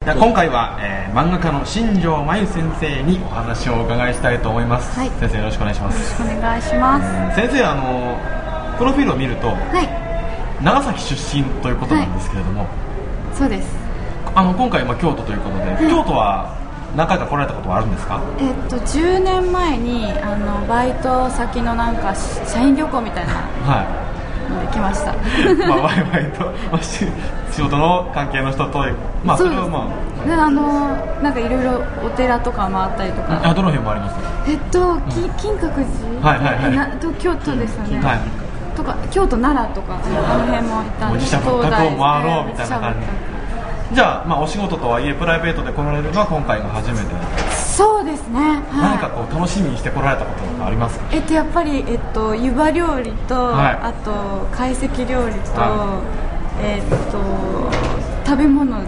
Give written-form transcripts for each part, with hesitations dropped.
今回は、漫画家の新庄真由先生にお話をお伺いしたいと思います、はい、先生よろしくお願いします。 よろしくお願いします。 先生プロフィールを見ると、はい、長崎出身ということなんですけれども、はい、 そうです。 今回、京都ということで、はい、京都は何回か来られたことはあるんですか ？10年前にバイト先のなんか社員旅行みたいな、はい、で来ました。 バイト、仕事の関係の人と、それはなんかいろいろお寺とか回ったりとか。 どの辺もあります？ 金閣寺、はいはいはい、京都ですよね、はい、とか京都奈良とかあの辺も行ったんで、 自社仏閣を回ろうみたいな感じ。じゃあ、お仕事とはいえプライベートで来られるのは今回が初めて。 そうですね、はい、 何か楽しみにして来られたこととかありますか？ やっぱり、湯葉料理と、はい、あと懐石料理と、はい、食べ物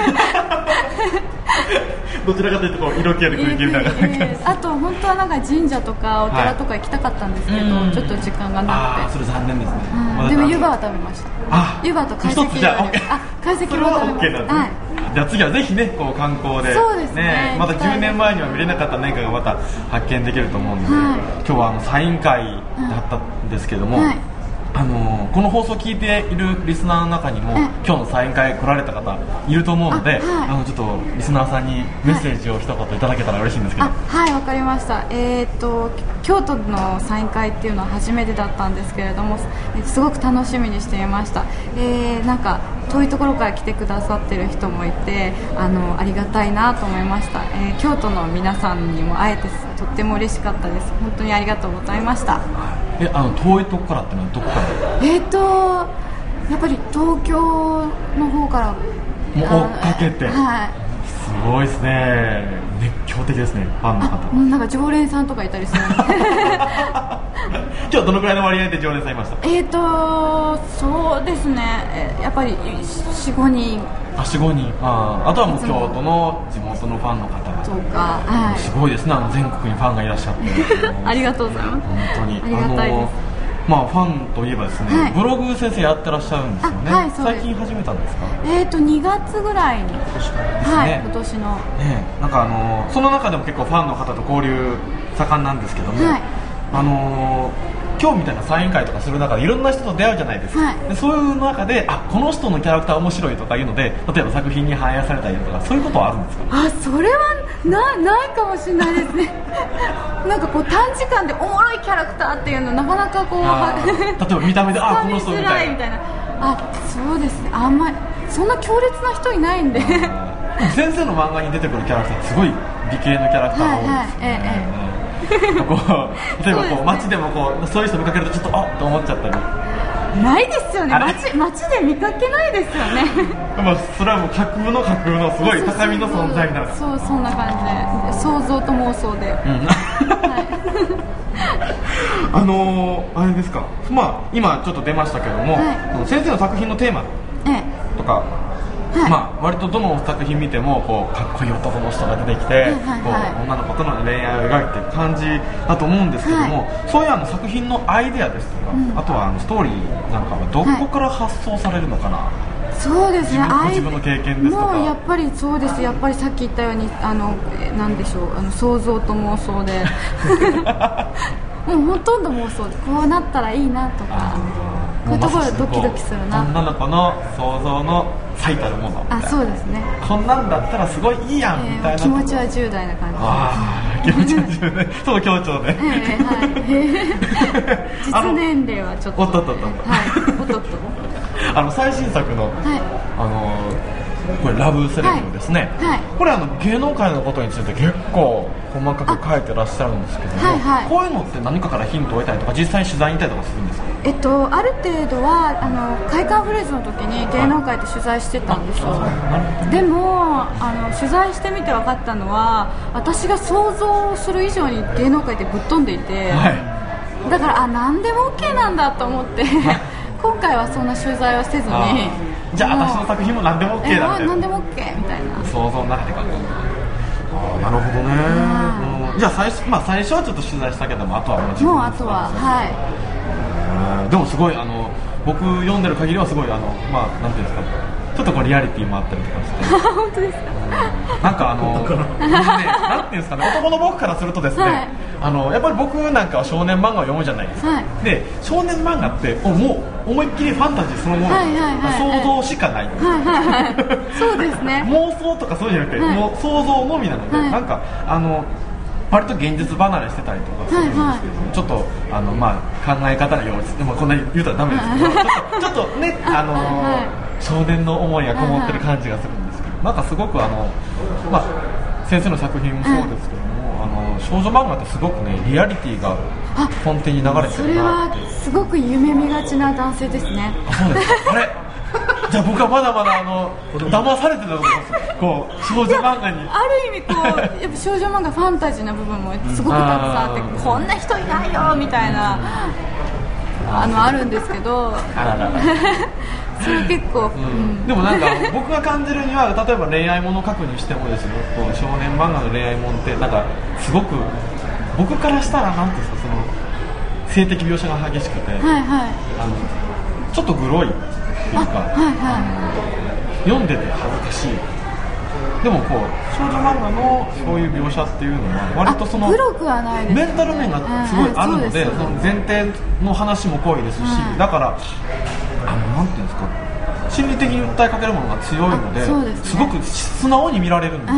どちらかというと色気ある空気みたいな感じ、 あと本当はなんか神社とかお寺とか行きたかったんですけど、はい、ちょっと時間がなくて。 それ残念ですね、 でも湯葉は食べました。湯葉と懐石料理、懐石も食べました。はい、 じゃあ次はぜひね観光で、 そうですね、 また10年前には見れなかった何かがまた発見できると思うので、はい、今日はサイン会だったんですけども、はい、この放送を聞いているリスナーの中にも今日のサイン会来られた方いると思うので、はい、ちょっとリスナーさんにメッセージを一言いただけたら嬉しいんですけど。 はい、わかりました。京都のサイン会っていうのは初めてだったんですけれども、すごく楽しみにしていました。なんか遠いところから来てくださってる人もいてありがたいなと思いました。京都の皆さんにも会えてとっても嬉しかったです。本当にありがとうございました。 遠いとこからってのはどこから？ やっぱり東京の方からもう追っかけて、 はい、 すごいですね。熱狂的ですね、ファンの方。 なんか常連さんとかいたりするんで今日どのくらいの割合で常連さんいました？ そうですね、やっぱり 4,5 人。 4,5 人。あとはもう京都の地元のファンの方が。 そうか、はい、 すごいですね、全国にファンがいらっしゃってありがとうございます。 本当にありがたいです。 ファンといえばですね、はい、ブログ先生やってらっしゃるんですよね。 はい、 最近始めたんですか ？2月ぐらいに。今年からですね。はい、今年の。 なんかその中でも結構ファンの方と交流盛んなんですけども、はい、今日みたいなサイン会とかする中でいろんな人と出会うじゃないですか、はい、でそういう中でこの人のキャラクター面白いとかいうので例えば作品に反映されたりとかそういうことはあるんですか？ それはないかもしれないですねなんか短時間でおもろいキャラクターっていうのなかなか例えば見た目でこの人みたいなそうですね、あんまりそんな強烈な人いないんで先生の漫画に出てくるキャラクターすごい美形のキャラクターが多いですね。例えば街でもそういう人見かけるとちょっとと思っちゃったりないですよね。街で見かけないですよねそれはもう架空のすごい高みの存在になる。 そんな感じで想像と妄想で、 あれですか、今ちょっと出ましたけども、先生の作品のテーマとか、割とどの作品見てもかっこいい男の人が出てきて、女の子との恋愛を描いていく感じだと思うんですけども、そういう作品のアイデアですとか、あとはストーリーなんかはどこから発想されるのかな？ そうですね、 自分の経験ですとか。 もうやっぱりそうです。やっぱりさっき言ったようになんでしょう、想像と妄想でもうほとんど妄想でこうなったらいいなとか、こういうところでドキドキするな、 女の子の想像の最たるものみたいな。 そうですね、こんなんだったらすごいいいやんみたいな、 気持ちは10代な感じ。 気持ちは10代そう強調で、 実年齢はちょっとおっとっと最新作の、これラブセレブですね、これ芸能界のことについて結構細かく書いてらっしゃるんですけども、こういうのって何かからヒントを得たりとか実際に取材に行ったりとかするんですか？ ある程度は快感フレーズの時に芸能界で取材してたんですよ。でも取材してみて分かったのは、私が想像する以上に芸能界ってぶっ飛んでいて、だから何でも OK なんだと思って今回はそんな取材はせずに、 じゃあ私の作品も何でも OK だって、 何でも OK みたいな想像の中で書く。なるほどね。じゃあ最初はちょっと取材したけども、あとはもう自分もうあとはでもすごい僕読んでる限りはすごいなんていうんですか、 ちょっとこうリアリティもあったりとかして本当ですか。 なんかなんていうんですかね、男の僕からするとですね、はい、やっぱり僕なんかは少年漫画を読むじゃないですか、はい、で少年漫画ってもう思いっきりファンタジーそのもの、想像しかない、 そうですね妄想とかそうじゃなくて、はい、もう想像のみなので、はい、なんか割と現実離れしてたりとかするんですけど、はいはい、ちょっとまあ、考え方が幼稚でもこんなに言うたらダメですけど、ちょっとね、少年の思いがこもってる感じがするんですけど、なんかすごくまあ、先生の作品もそうですけども、少女漫画ってすごくねリアリティが根底に流れてるなって。 それはすごく夢見がちな男性ですね。 あ、そうですか。あれじゃあ僕はまだまだ騙されてたと思います。こう少女漫画にある意味こうやっぱ少女漫画ファンタジーな部分もすごくたくさんあってこんな人いないよみたいなあるんですけどそれ結構、 でもなんか僕が感じるには例えば恋愛ものを書くにしてもですよ、こう少年漫画の恋愛ものってなんかすごく僕からしたらなんていうんですか、その性的描写が激しくて、はいはい、ちょっとグロいっていうか、はいはい、読んでて恥ずかしい。でもこう少女漫画のそういう描写っていうのは割とその黒くはないです、ね、 メンタル面がすごいあるので、その前提の話も濃いですし、だからなんていうんですか、心理的に訴えかけるものが強いので、すごく素直に見られるんです、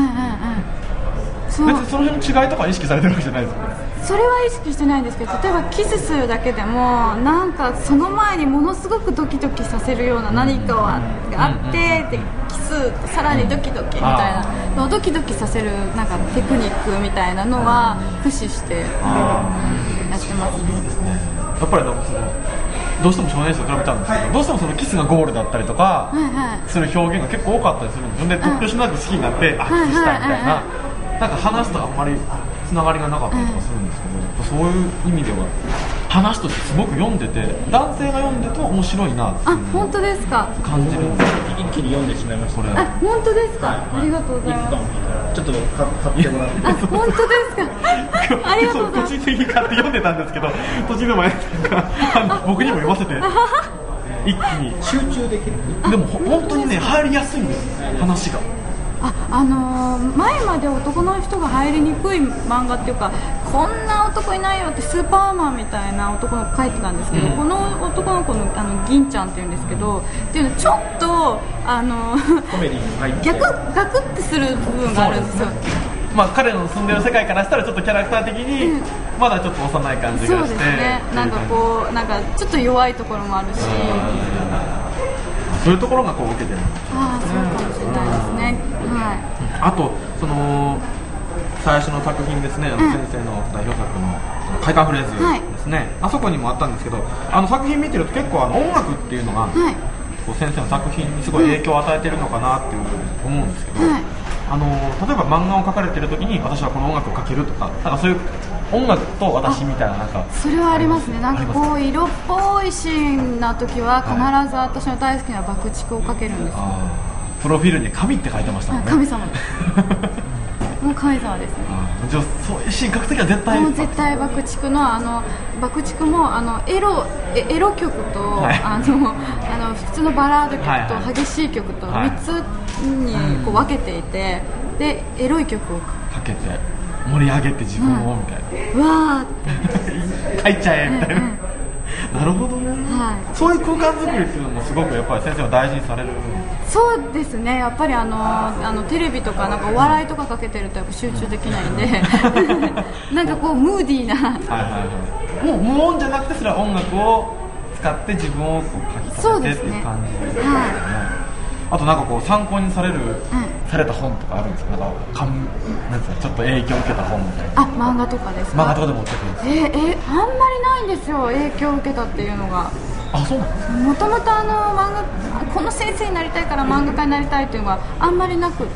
別にその辺の違いとか意識されてるわけじゃないですよね。 それは意識してないんですけど、例えばキスするだけでもなんかその前にものすごくドキドキさせるような何かがあってでキスさらにドキドキみたいなのをドキドキさせるなんかテクニックみたいなのは駆使してやってますね。 やっぱりどうしても少年誌と比べたんですけど、どうしてもそのキスがゴールだったりとかする表現が結構多かったりするんですよ。で突拍子なく好きになってキスしたいみたいな、なんか話すとあんまりつながりがなかったりとかするんですけど、そういう意味では話としてすごく読んでて、男性が読んでても面白いなって本当ですか感じるんです。 一気に読んでしまいました。 本当ですか、ありがとうございます。 ちょっと買ってもらって。 本当ですかありがとうございます。 個人的に買って読んでたんですけど、途中でも僕にも読ませて一気に集中できる。 でも本当にね入りやすいんです、話が。 前まで男の人が入りにくい漫画っていうか、こんな男いないよってスーパーマンみたいな男の子書いてたんですけど、この男の子の銀ちゃんっていうんですけど、っていうのちょっとコメディに入ってガクってする部分があるんですよ。 まあ、彼の住んでる世界からしたらちょっとキャラクター的にまだちょっと幼い感じがして、 そうですね、なんかこうなんかちょっと弱いところもあるし、 そういうところがこう受けてる。 そうかもしれないですね。はい。 あとその最初の作品ですね、先生の代表作の快感フレーズですね、あそこにもあったんですけど、作品見てると結構音楽っていうのが、こう先生の作品にすごい影響を与えてるのかなっていう思うんですけど、例えば漫画を描かれてる時に私はこの音楽を描けるとか、なんかそういう音楽と私みたいな、なんかそれはありますね。なんかこう色っぽいシーンな時は必ず私の大好きな爆竹をかけるんですよ。 プロフィールに神って書いてましたもんね。 神様ですもう神様ですね。 じゃあそういうシーン書くときは絶対もう絶対爆竹の爆竹もエロ曲と、普通のバラード曲と激しい曲と3つにこう分けていて、でエロい曲をかけて盛り上げて自分をみたいな、 わーって書いちゃえみたいな、なるほどね、そういう空間作りっていうのもすごくやっぱり先生は大事にされる。 そうですね、やっぱりテレビとかなんかお笑いとかかけてるとやっぱ集中できないんでなんかこうムーディーなもう無音じゃなくてそれは音楽を使って自分をこう書き留めてっていう感じですよね。あとなんかこう参考にされた本とかあるんですか？なんかちょっと影響を受けた本みたいな。 漫画とかですか？ 漫画とかでも売ってくるんですあんまりないんですよ、影響を受けたっていうのが。 そうなんですか？ もともとこの先生になりたいから漫画家になりたいっていうのがあんまりなくって、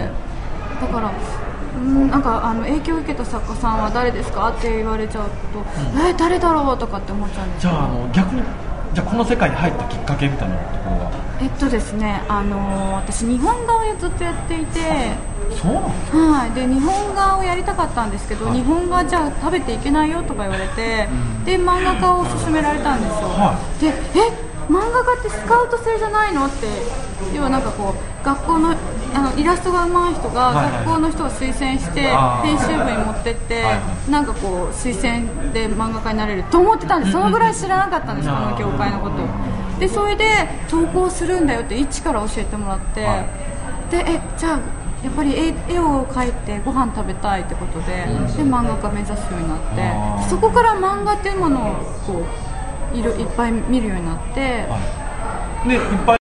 だからなんか影響を受けた作家さんは誰ですかって言われちゃうと、誰だろうとかって思っちゃうんですけど。 じゃあ逆にこの世界に入ったきっかけみたいなところはですね、私日本画をずっとやっていて。 そうなんですか？ で日本画をやりたかったんですけど、日本画じゃ食べていけないよとか言われて、で漫画家を勧められたんですよ。で漫画家ってスカウト制じゃないのって、要はなんかこう学校のイラストが上手い人が学校の人を推薦して編集部に持ってって、なんかこう推薦で漫画家になれると思ってたんで、そのぐらい知らなかったんです、この業界のことで。それで投稿するんだよって一から教えてもらって、でじゃあやっぱり絵を描いてご飯食べたいってことで、漫画家目指すようになって、そこから漫画っていうものをこういっぱい見るようになって、 でいっぱい